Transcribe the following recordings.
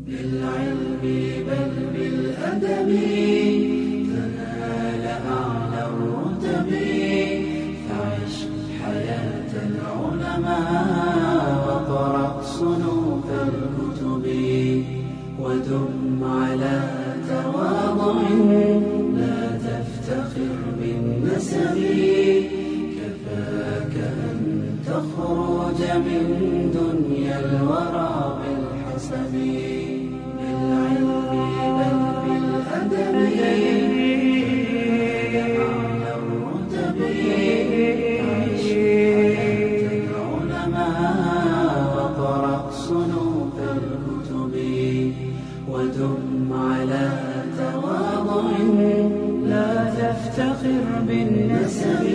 بالعلم بل بالأدب تنال أعلى الرتب فعش حياة العلماء وقرأ صنوف الكتب ودم على تواضع لا تفتخر بالنسب كفاك أن تخرج من دنيا الورى بالحسب بالعلم بل بالأدب أعلى الرتب عيش حياة العلماء وقرأ صنوف الكتب ودم على تواضع لا تفتخر بالنسب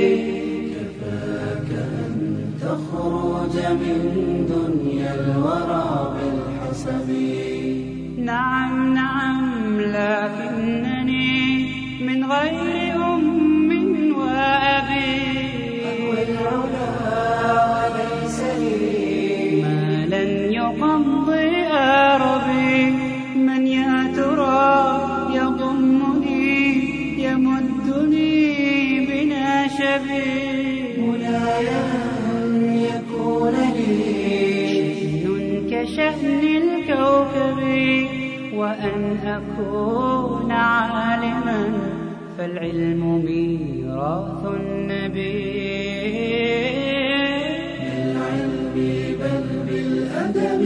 كفاك أن تخرج من دنيا الورى بالحسب نعم نعم لكنني من غير أم وأبي أهوى العلا وليس لي ما لن يقضي أربي من يا ترى يضمني يمدني بناشبي مناي أن يكون لي شأن كشأن الكوكب وأن أكون عالما فالعلم ميراث النبي بالعلم بل بالأدب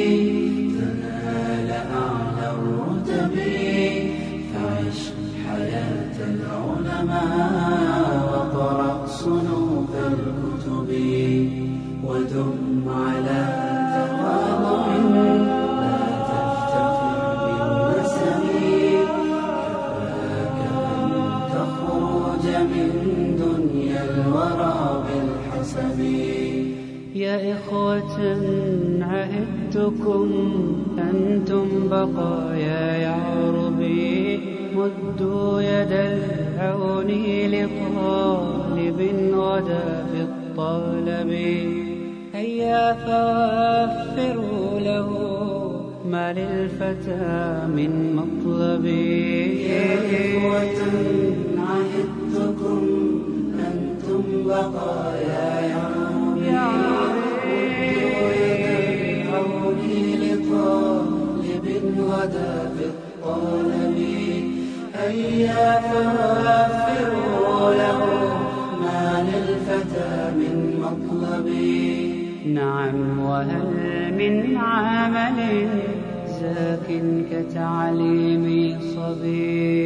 تنال أعلى الرتب فعش حياة العلماء وقرأ صنوف الكتب ودم على تواضع لا تفتخر بالنسب كفاك أن تخرج من دنيا الورى بالحسب يا إخوة عهدتكم أنتم بقايا يعربي مدوا يد العون لطالب غدا في الطلب هيا فوفروا له ما للفتى من مطلب يا إخوة عهدتكم أنتم بقايا يعربي العون لطالب غدا في الطلب هيا فوفروا له ما للفتى من مطلب نعم وهل من عمل زاك كتعليم صبي